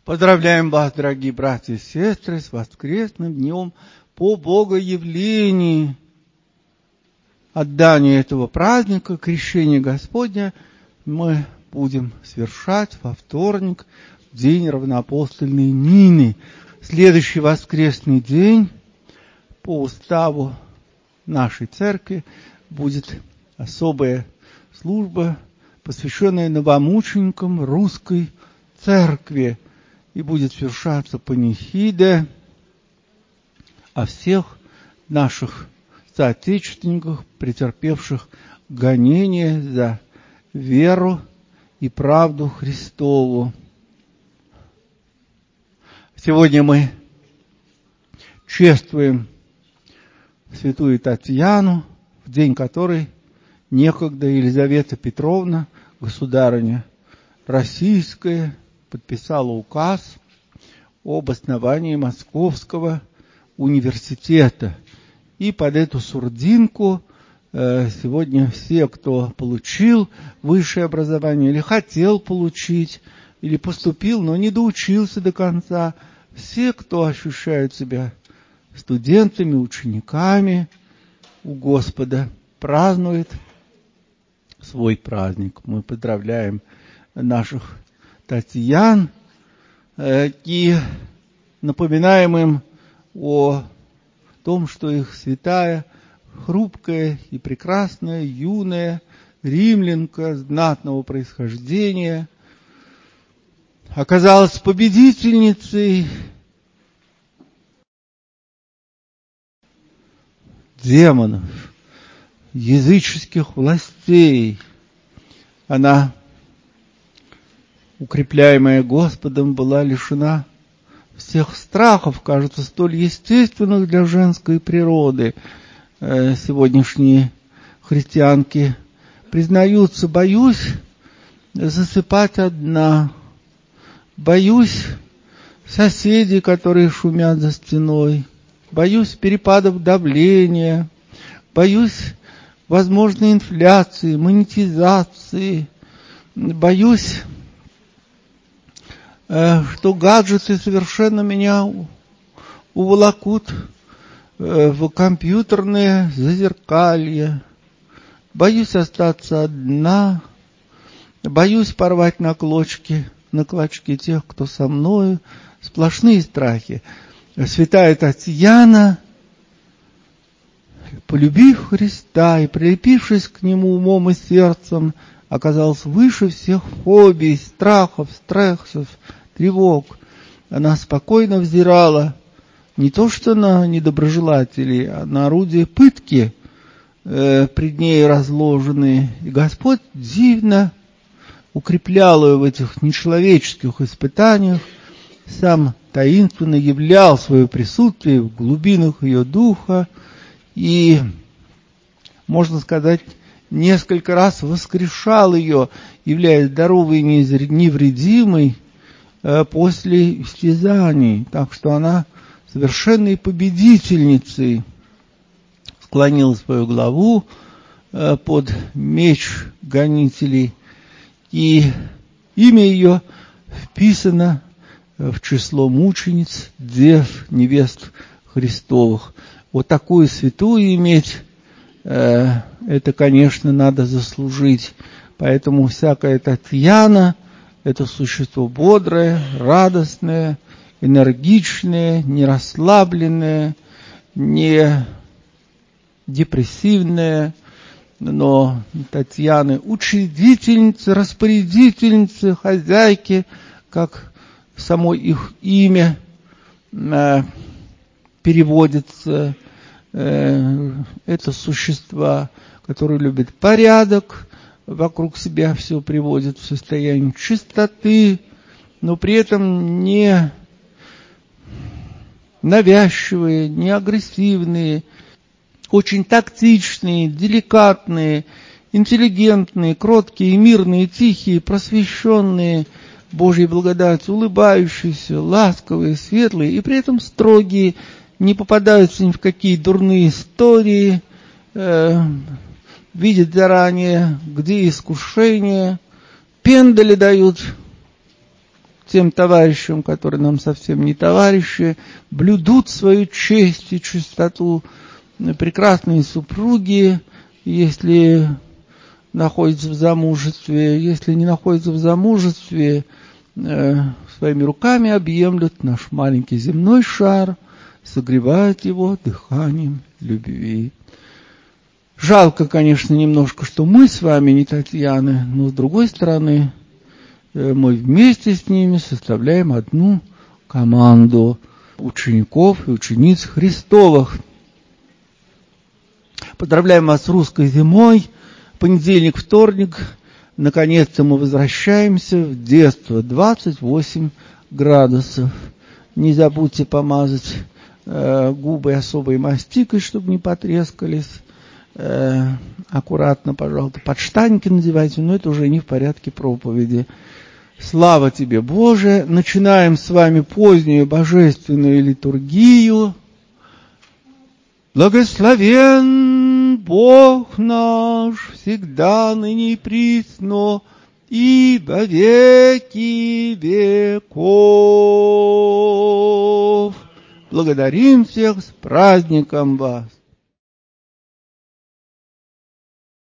Поздравляем вас, дорогие братья и сестры, с воскресным днем по Богоявлении. Отдание этого праздника, крещения Господня, мы будем совершать во вторник, в день равноапостольной Нины. Следующий воскресный день по уставу нашей церкви будет особая служба, посвященная новомученикам русской церкви. И будет совершаться панихида о всех наших соотечественниках, претерпевших гонения за веру и правду Христову. Сегодня мы чествуем святую Татьяну, в день которой некогда Елизавета Петровна, государыня российская, подписала указ об основании Московского университета. И под эту сурдинку сегодня все, кто получил высшее образование, или хотел получить, или поступил, но не доучился до конца, все, кто ощущают себя студентами, учениками у Господа, празднуют свой праздник. Мы поздравляем наших Татьян и напоминаем им о том, что их святая, хрупкая и прекрасная, юная римлянка знатного происхождения оказалась победительницей демонов, языческих властей. Она, укрепляемая Господом, была лишена всех страхов, кажется, столь естественных для женской природы. Сегодняшние христианки признаются: боюсь засыпать одна, боюсь соседей, которые шумят за стеной, боюсь перепадов давления, боюсь возможной инфляции, монетизации, боюсь, что гаджеты совершенно меня уволокут в компьютерные зазеркалья. Боюсь остаться одна, боюсь порвать на клочки тех, кто со мною. Сплошные страхи. Святая Татьяна, полюбив Христа и прилепившись к Нему умом и сердцем, оказалась выше всех фобий, страхов, стрессов, тревог. Она спокойно взирала не то что на недоброжелателей, а на орудия пытки, пред ней разложенные. И Господь дивно укреплял ее в этих нечеловеческих испытаниях, сам таинственно являл свое присутствие в глубинах ее духа и, можно сказать, несколько раз воскрешал ее, являясь здоровой и невредимой после истязаний. Так что она совершенной победительницей склонила свою главу под меч гонителей, и имя ее вписано в число мучениц, дев, невест Христовых. Вот такую святую иметь, это, конечно, надо заслужить. Поэтому всякая Татьяна – это существо бодрое, радостное, энергичное, не расслабленное, не депрессивное, но Татьяны – учредительницы, распорядительницы, хозяйки, как само их имя переводится. Это существа, которые любят порядок, вокруг себя все приводят в состояние чистоты, но при этом не навязчивые, не агрессивные, очень тактичные, деликатные, интеллигентные, кроткие, мирные, тихие, просвещенные Божьей благодатью, улыбающиеся, ласковые, светлые и при этом строгие, не попадаются ни в какие дурные истории, видят заранее, где искушение, пендали дают тем товарищам, которые нам совсем не товарищи, блюдут свою честь и чистоту. Прекрасные супруги, если находятся в замужестве, если не находятся в замужестве, своими руками объемлют наш маленький земной шар, согревают его дыханием любви. Жалко, конечно, немножко, что мы с вами не Татьяны, но с другой стороны, мы вместе с ними составляем одну команду учеников и учениц Христовых. Поздравляем вас с русской зимой. Понедельник, вторник. Наконец-то мы возвращаемся в детство. 28 градусов. Не забудьте помазать губы особой мастикой, чтобы не потрескались. Аккуратно, пожалуйста, подштанники надевайте, но это уже не в порядке проповеди. Слава тебе, Боже! Начинаем с вами позднюю божественную литургию. Благословен Бог наш, всегда, ныне и присно, и во веки веков. Благодарим всех с праздником вас!